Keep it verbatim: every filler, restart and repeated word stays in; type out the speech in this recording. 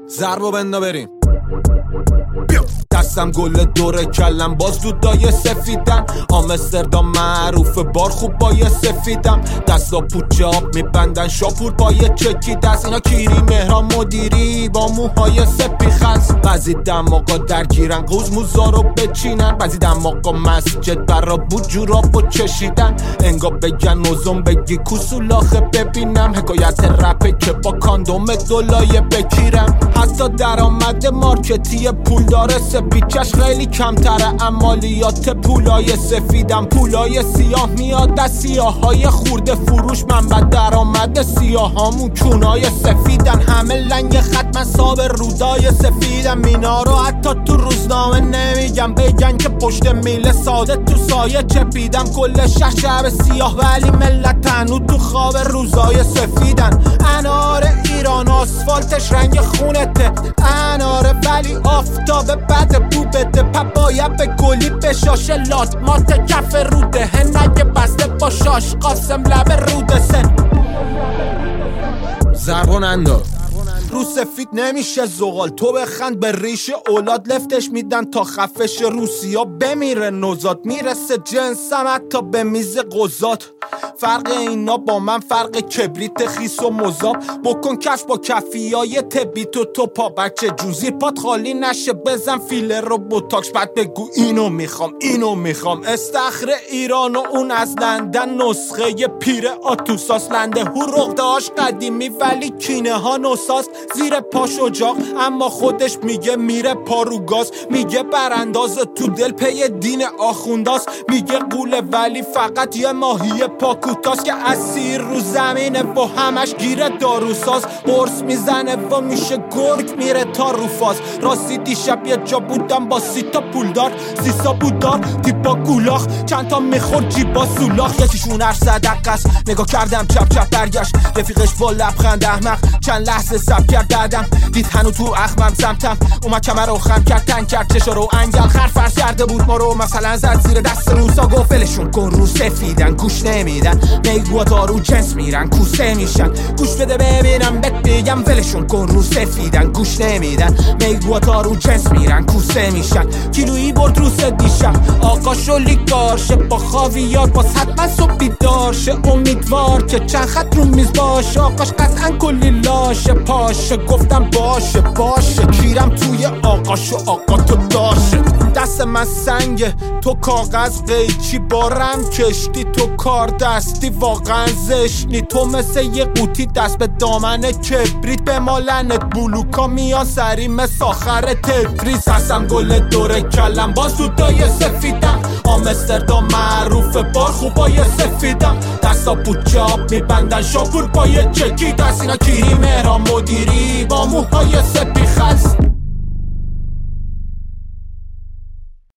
ضربو بندا بریم. دستم گل دوره کلم باز دودای سفیدن. آمستردام معروف بار خوب بای سفیدم. دستا پوچه آب میبندن شاپور پای چکی دست. اینا کیری مهران مدیری با موهای سپی خز. بعضی دماغا درگیرن قوز موزا رو بچینن. بعضی دماغا مسجد برا بود جوراب و چشیدن. انگا بگن نوزم بگی کوسولاخه ببینم. حکایت رپه که با کاندوم دولای بگیرم. حتی درآمد مارکتی پول داره سپیچش خیلی کمتره. عمالیات پولای سفیدم. پولای سیاه میاد از سیاهای خورده فروش. من بعد درآمد سیاهامون چونای سفیدن. همه لنگ ختم صاب رودای سفیدم. اینا رو حتی تو روزنامه نمیگم. بگن که پشت میله ساده تو سایه چپیدم. کل شهر شب سیاه ولی ملت هنو تو خواب روزای سفیدن. انار ایران آسفالتش رنگ خونته. اناره ولی آفتاب بعد بو بده. پاپایا به گلی بشاشه لات مات کف روده. هنگه بسته با شاش قاسم لب روده سن. ضربون انداز رو سفید نمیشه زغال. تو بخند به ریش اولاد لفتش میدن تا خفش. روسیا بمیره نوزاد. میرسه جنسم حتی به میز قضات. فرق اینا با من فرق کبریت خیس و مذاب. بکن کش با کفیای تبی تو تو پا بچه جوزی پات خالی نشه. بزن فیلر رو بوتاکس بعد بگو اینو میخوام اینو میخوام. استخر ایران و اون از لندن نسخه ی پیر آتوساس. لنده هو رغدهاش قدیمی ولی کینه ها نوساست. زیر پاش اجاق اما خودش میگه میره پارو گاز. میگه برانداز تو دل پی دین آخونداست. میگه قوله ولی فقط یه ماهی پاکوتاست که اسیر رو زمینه و همش گیره داروساز. قرص میزنه و میشه گرگ میره تا رو فاز. راستی دیشب یه جا بودم با سی تا پولدار. سیسا بودار تیپا گولاخ چند تا میخورد جیبا سولاخ. یکیشون هر صدق است. نگاه کردم چپ چپ برگشت. رفیقش با لبخند احمق چند لحظه سب کرد دادم. دید هنو تو اخمم سمتم. اومد کمر رو خم کرد تنگ کرد چشا رو انگل خر فرض کرده بود ما رو. مثلا زد زیر دست روسا گفت ولشون کن رو سفیدن. گوش نمیدن میگوتا رو جنس میرن کوسه میشن. گوش بده ببینم بهت بگم ولشون کن رو سفیدن. گوش نمیدن میگوتا رو جنس میرن کوسه میشن. کیلویی برد روس دیشب آقا شلی کارشه با خاویار. باز حتما صبح بیدار شه. امیدوار که چند خط رو میز باشه. آقاش قطعا کلی لاشه پاشه. گفتم باشه باشه کیرم توی آقاشو آقا تو داشه. دست من سنگه تو کاغذ قیچی بارم کشتی. تو کار دستی واقعا زشنی. تو مثل یه قوطی دست به دامن کبریت. به مالنت بلوکا میان سری مثل آخر تدریس. هستم گل دوره کلم باز دودای سفیدم. آمستردام معروف بار خوبای سفیدم. دستا پوچه آب میبندن شاپور پای چکی دست. اینا کیری مهران مدیری با موهای سفید.